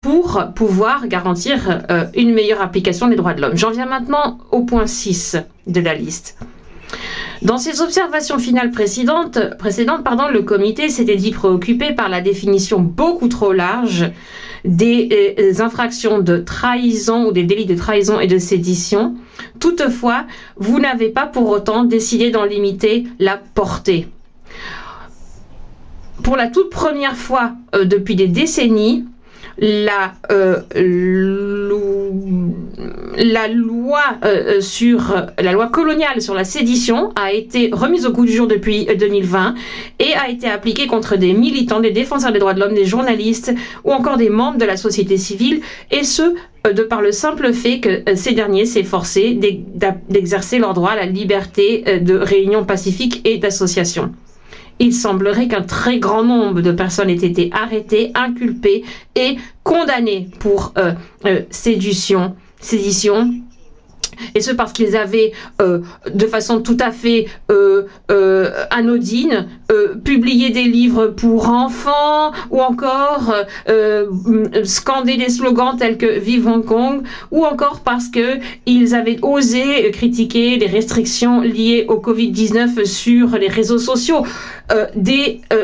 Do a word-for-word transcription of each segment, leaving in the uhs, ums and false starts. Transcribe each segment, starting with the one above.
pour pouvoir garantir euh, une meilleure application des droits de l'homme. J'en viens maintenant au point six de la liste. Dans ses observations finales précédentes, précédentes pardon, le comité s'était dit préoccupé par la définition beaucoup trop large des euh, infractions de trahison ou des délits de trahison et de sédition. Toutefois, vous n'avez pas pour autant décidé d'en limiter la portée. Pour la toute première fois euh, depuis des décennies, la, euh, la loi euh, sur la loi coloniale sur la sédition a été remise au goût du jour depuis deux mille vingt et a été appliquée contre des militants, des défenseurs des droits de l'homme, des journalistes ou encore des membres de la société civile, et ce de par le simple fait que ces derniers s'efforçaient d'exercer leur droit à la liberté de réunion pacifique et d'association. Il semblerait qu'un très grand nombre de personnes aient été arrêtées, inculpées et condamnées pour euh, euh, sédition, sédition. Et ce parce qu'ils avaient, euh, de façon tout à fait euh, euh, anodine, euh, publié des livres pour enfants ou encore euh, scandé des slogans tels que Vive Hong Kong, ou encore parce qu'ils avaient osé critiquer les restrictions liées au Covid dix-neuf sur les réseaux sociaux. Euh, des... Euh,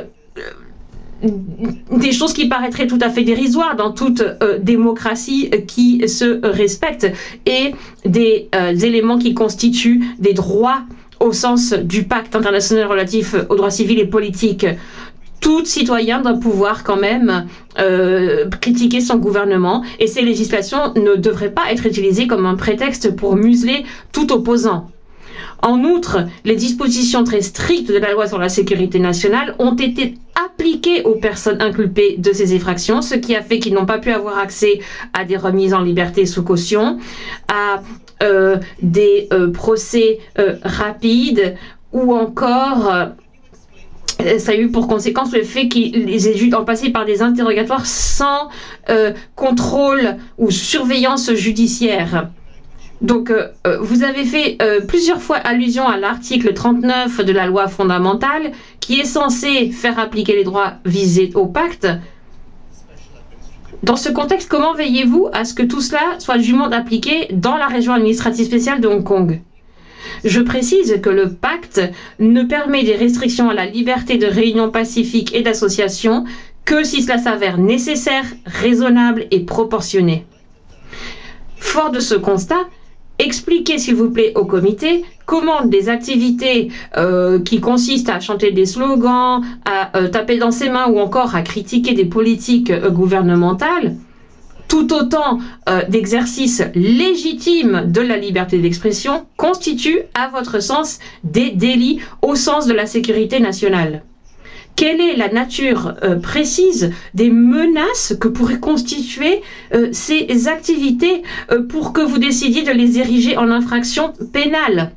des choses qui paraîtraient tout à fait dérisoires dans toute euh, démocratie qui se respecte, et des euh, éléments qui constituent des droits au sens du pacte international relatif aux droits civils et politiques. Tout citoyen doit pouvoir quand même euh, critiquer son gouvernement, et ces législations ne devraient pas être utilisées comme un prétexte pour museler tout opposant. En outre, les dispositions très strictes de la loi sur la sécurité nationale ont été appliquées aux personnes inculpées de ces infractions, ce qui a fait qu'ils n'ont pas pu avoir accès à des remises en liberté sous caution, à euh, des euh, procès euh, rapides, ou encore euh, ça a eu pour conséquence le fait qu'ils aient dû en passer par des interrogatoires sans euh, contrôle ou surveillance judiciaire. Donc, euh, vous avez fait euh, plusieurs fois allusion à l'article trente-neuf de la loi fondamentale, qui est censé faire appliquer les droits visés au pacte. Dans ce contexte, comment veillez-vous à ce que tout cela soit dûment appliqué dans la région administrative spéciale de Hong Kong? Je précise que le pacte ne permet des restrictions à la liberté de réunion pacifique et d'association que si cela s'avère nécessaire, raisonnable et proportionné. Fort de ce constat, expliquez s'il vous plaît au comité comment des activités euh, qui consistent à chanter des slogans, à euh, taper dans ses mains ou encore à critiquer des politiques euh, gouvernementales, tout autant euh, d'exercices légitimes de la liberté d'expression, constituent à votre sens des délits au sens de la sécurité nationale. Quelle est la nature euh, précise des menaces que pourraient constituer euh, ces activités euh, pour que vous décidiez de les ériger en infraction pénale?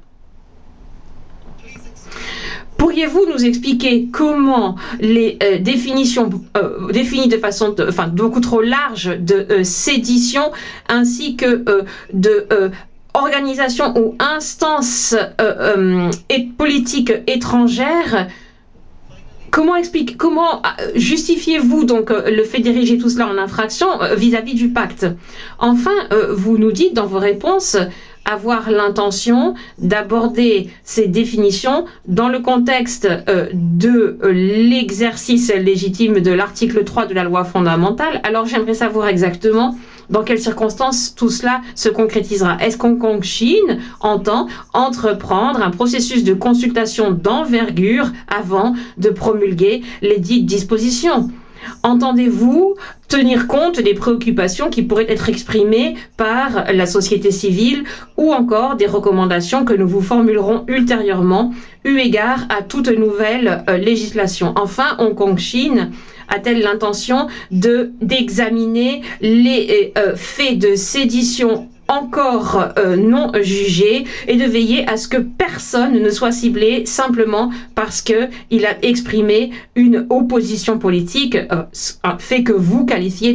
Pourriez-vous nous expliquer comment les euh, définitions euh, définies de façon de, enfin, beaucoup trop large de euh, sédition ainsi que euh, de euh, organisation ou instance euh, euh, et politique étrangère, Comment, explique, comment justifiez-vous donc le fait d'ériger tout cela en infraction vis-à-vis du pacte? Enfin, vous nous dites dans vos réponses avoir l'intention d'aborder ces définitions dans le contexte de l'exercice légitime de l'article trois de la loi fondamentale. Alors j'aimerais savoir exactement dans quelles circonstances tout cela se concrétisera. Est-ce qu'Hong Kong Chine entend entreprendre un processus de consultation d'envergure avant de promulguer les dites dispositions? Entendez-vous tenir compte des préoccupations qui pourraient être exprimées par la société civile ou encore des recommandations que nous vous formulerons ultérieurement eu égard à toute nouvelle euh, législation? Enfin, Hong Kong Chine a-t-elle l'intention de d'examiner les euh, faits de sédition encore euh, non jugés et de veiller à ce que personne ne soit ciblé simplement parce qu'il a exprimé une opposition politique, euh, fait que vous qualifiez